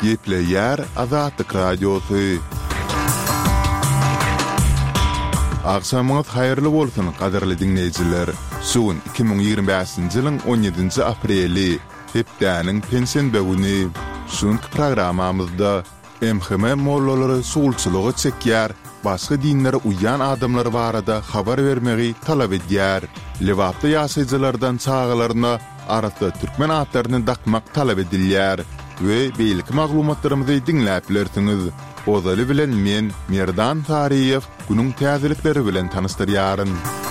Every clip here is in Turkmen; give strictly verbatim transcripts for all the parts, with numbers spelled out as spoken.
Gepleyer Azatlyk Radiosu. Akşamınız hayırlı bolsun, kaderli dinleyiciler. Suun iki bin ýygrimi beşinji ýylyň on ýedinji apreli, hepdäniň pensiýa güni. Şuňky programamyzda M H M mollary sulçylygy çekýär, başga dinlere uýan adamlar barada habar bermegi talap edýär. Lewapda ýaşaýjylardan çağalaryna arasda türkmen atlaryny dakmak talap edilýär we beýlik maglumatlarymyzy dinläp bilersiňiz. Ozaly bilen men Merdan Tariýew günüň täzelikleri bilen tanystyrýaryn.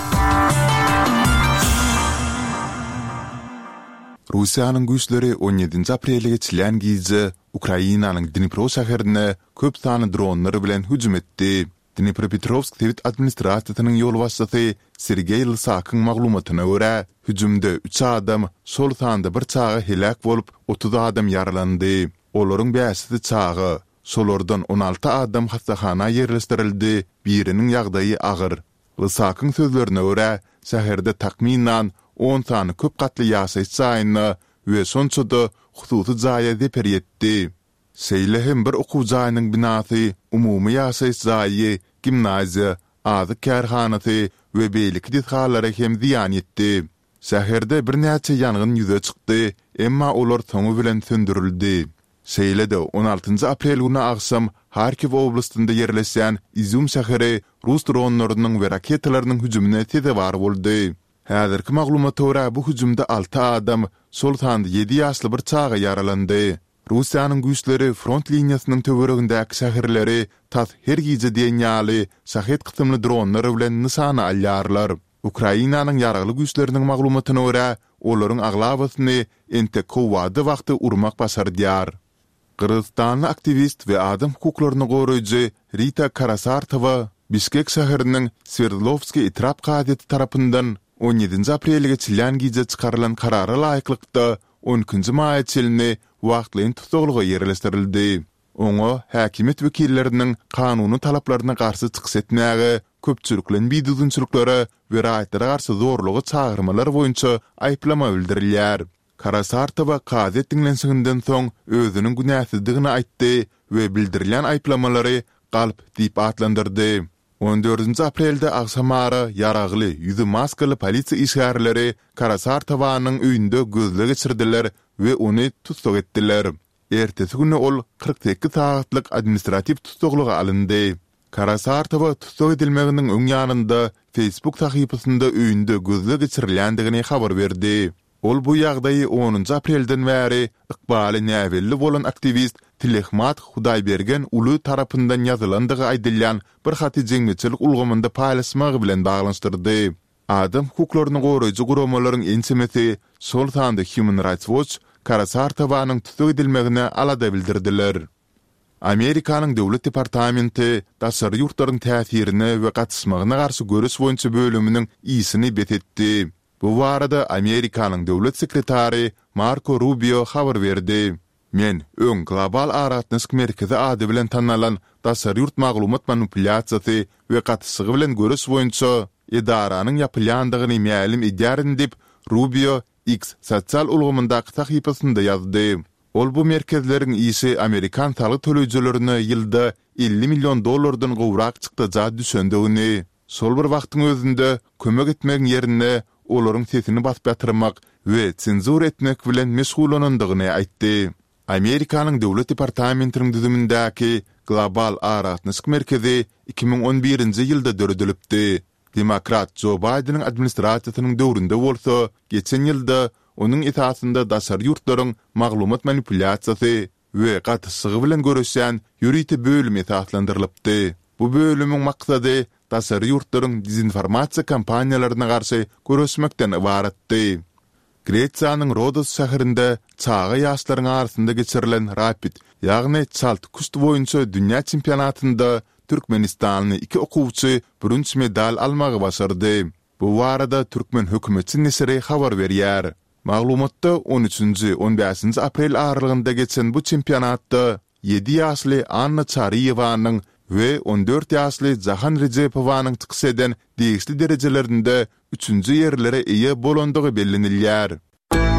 Russiýanyň güýçleri on ýedinji aprelde geçilen gize Ukrainanyň Dnipro şäherine köp sany dronlary bilen hüjüm etdi. Dnipropetrovsk devlet administrasiýasynyň ýol başçysy Sergey Lysakyň maglumatyna görä, hüjümde üç adam, şol sanda bir çağa helak bolup otuz adam yaralandy. Olaryň bäşisi çağı, şolardan on alty adam hastahana ýerleşdirildi, biriniň ýagdaýy agyr. Lysakyň sözlerine görä, şäherde takminan on sany köp gatly ýaşaýyş jaýyny we sonçada hususy jaýa deper ýetdi. Seýlehem bir okuw jaýynyň binasy, umumy ýaşaýyş jaýy, gimnaziýa, azyk kärhanasy we beýlik dithalary hem ziýan ýetdi. Şäherde bir näçe ýangyn ýüze çykdy, emma olar soňu bilen söndürildi. Seýlede on altynjy aprel güni aksam Harkiv oblastynda ýerleşýän Izum şäheri Rus dronlarynyň we raketalarynyň hüjümine tedebar boldy. Häzirki maglumata görä bu hüjümde alty adam, şol sanda ýedi ýaşly bir çağa yaralandy. Russiýanyň güýçleri front liniýasynyň töweregindäki şäherleri tas her gize diýen ýaly şahet kysymly dronlary bilen nysana alýarlar. Ukrainanyň ýaragly güýçleriniň maglumatyna görä, olaryň aglabasyny ente kowady wagty urmak başardýar. Kırgızstanlı aktivist we adam hukuklaryny goraýjy Rita Karasartova Bişkek şäheriniň Sverdlovski itrap gadeti tarapyndan on ýedinji aprelde geçilen gize çykarylan karara laýyklykda on ikinji maý çelini wagtlyň tutuglyga ýerleşdirildi. Oňa häkimet wekilleriniň kanuny talaplaryna garşy çykyş etmäge, köpçüliklen biýdüzünçüliklere we raýatlara garşy zorlugy çağırmalar boýunça aýplama bildirilýär. Karasartova gadet dinlensiginden soň özüniň günäsizdigini aýtdy we bildirilen aýplamalary galp diýip atlandyrdy. on dördünji aprelde akşamara ýaragly ýüzi maskaly polisiýa işgärleri Karasartowanyň öýünde gözle geçirdiler we ony tutsak etdiler. Ertesi güni ol kırk sekiz saatlyk administrativ tutukluga alındy. Karasartowa tutsak edilmeginiň öň ýanynda Facebook sahypasynda öýünde gözle geçirilendigini habar berdi. Ol bu ýagdaýy onunji aprelden bäri ykbaly näwelli bolan aktivist Tilehmat Hudaýbergen uly tarapyndan ýazylandygy aýdylýan bir haty jeňmeçilik ulgamynda paýlaşmagy bilen baglanşdyrdy. Adam hukuklaryny goraýjy guramalaryň ensemeti şol sanda Human Rights Watch Karasartowanyň tutsak edilmegine alada bildirdiler. Amerikanyň döwlet departamenti daşary ýurtlaryň täsirini we gatysmagyna garşy görüş boýunça bölüminiň ýysini betetdi. Bu barada Amerikanyň döwlet sekretary Marco Rubio habar berdi. Men öň global aratnyşk merkezi ady bilen tanalan daşary ýurt maglumat manipulasiýasy we gatyslygy bilen görüş boýunça edaranyň ýapylýandygyny mälim edýärin dip Rubio X sosial ulgamyndaky sahypasynda ýazdy. Ol bu merkezleriň ýyşy Amerikan taly töleýijilerini ýylda elli million dollardan gowrak çykdyja düşündigini, şol bir wagtyň özünde kömek etmegiň ýerine olaryň sesini basyp ýatyrmak we senzur etmek bilen meşgulanandygyny aýtdy. Amerikanyň döwlet departamentiniň düzümindäki Global Aratnyşk merkezi iki bin on birinji ýylda döredilipdi. Demokrat Joe Biden'in administrasiýasynyň döwründe bolsa, geçen ýylda onun etasynda daşary ýurtlaryň maglumat manipulasiýasy we gatyslygy bilen görüşýän ýüriti bölüm etaslandyrylypdy. Bu bölümiň maksady daşary ýurtlaryň dezinformasiýa kampaniýalaryna garşy görüşmekden ibaratdy. Gretsiýanyň Rodos şäherinde çağa ýaşlaryň arasynda geçirilen rapid, ýagny çalt kust boýunça dünýä çempionatynda Türkmenistanyň iki okuwçy brünç medal almagy başardy. Bu barada Türkmen hökümeti nesiri habar berýär. Maglumatda on üçünji on beşinji aprel aralygynda geçen bu çempionatda ýedi ýaşly Anna Çariyewanyň we on dört ýaşly Jahan Recepowanyň çykyş eden degişli derejelerinde üçünji ýerlere eýe bolandygy bellenilýär.